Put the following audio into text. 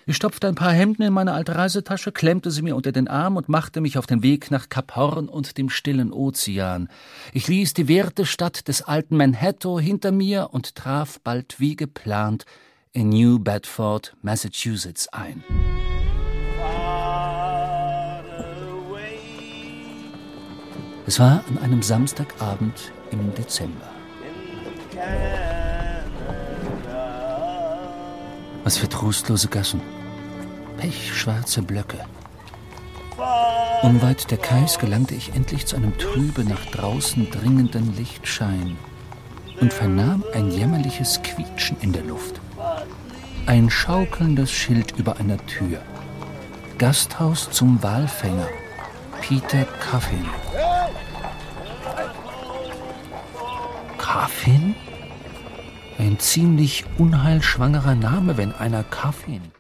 Ich stopfte ein paar Hemden in meine alte Reisetasche, klemmte sie mir unter den Arm und machte mich auf den Weg nach Kap Horn und dem stillen Ozean. Ich ließ die werte Stadt des alten Manhattan hinter mir und traf bald wie geplant in New Bedford, Massachusetts ein. Es war an einem Samstagabend im Dezember. Was für trostlose Gassen. Pechschwarze Blöcke. Unweit der Kais gelangte ich endlich zu einem trübe, nach draußen dringenden Lichtschein und vernahm ein jämmerliches Quietschen in der Luft. Ein schaukelndes Schild über einer Tür. Gasthaus zum Walfänger. Peter Coffin. Coffin? Ein ziemlich unheilschwangerer Name, wenn einer Coffin.